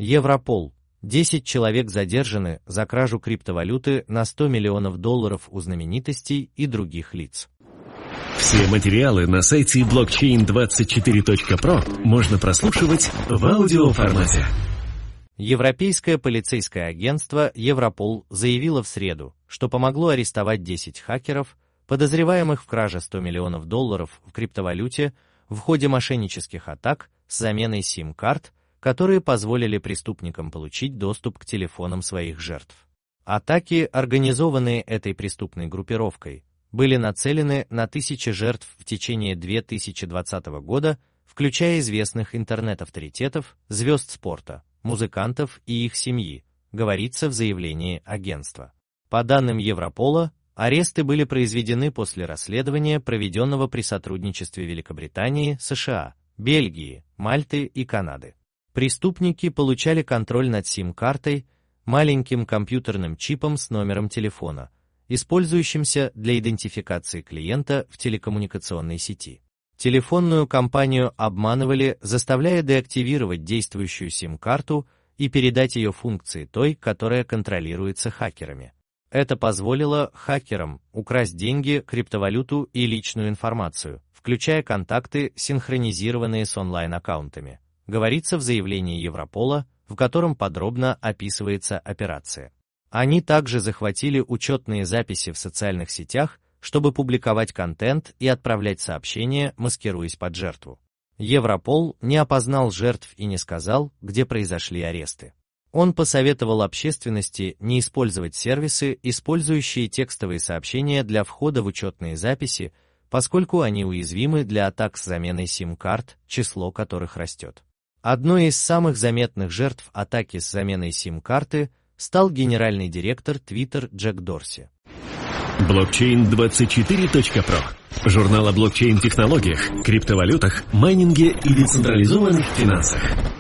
Европол. 10 человек задержаны за кражу криптовалюты на $100 миллионов у знаменитостей и других лиц. Все материалы на сайте blockchain24.pro можно прослушивать в аудиоформате. Европейское полицейское агентство Европол заявило в среду, что помогло арестовать 10 хакеров, подозреваемых в краже $100 миллионов в криптовалюте в ходе мошеннических атак с заменой сим-карт, которые позволили преступникам получить доступ к телефонам своих жертв. Атаки, организованные этой преступной группировкой, были нацелены на тысячи жертв в течение 2020 года, включая известных интернет-авторитетов, звезд спорта, музыкантов и их семьи, говорится в заявлении агентства. По данным Европола, аресты были произведены после расследования, проведенного при сотрудничестве Великобритании, США, Бельгии, Мальты и Канады. Преступники получали контроль над сим-картой, маленьким компьютерным чипом с номером телефона, использующимся для идентификации клиента в телекоммуникационной сети. Телефонную компанию обманывали, заставляя деактивировать действующую сим-карту и передать ее функции той, которая контролируется хакерами. Это позволило хакерам украсть деньги, криптовалюту и личную информацию, включая контакты, синхронизированные с онлайн-аккаунтами, говорится в заявлении Европола, в котором подробно описывается операция. Они также захватили учетные записи в социальных сетях, чтобы публиковать контент и отправлять сообщения, маскируясь под жертву. Европол не опознал жертв и не сказал, где произошли аресты. Он посоветовал общественности не использовать сервисы, использующие текстовые сообщения для входа в учетные записи, поскольку они уязвимы для атак с заменой сим-карт, число которых растет. Одной из самых заметных жертв атаки с заменой сим-карты стал генеральный директор Twitter Джек Дорси. Blockchain24.pro. Журнал о блокчейн-технологиях, криптовалютах, майнинге и децентрализованных финансах.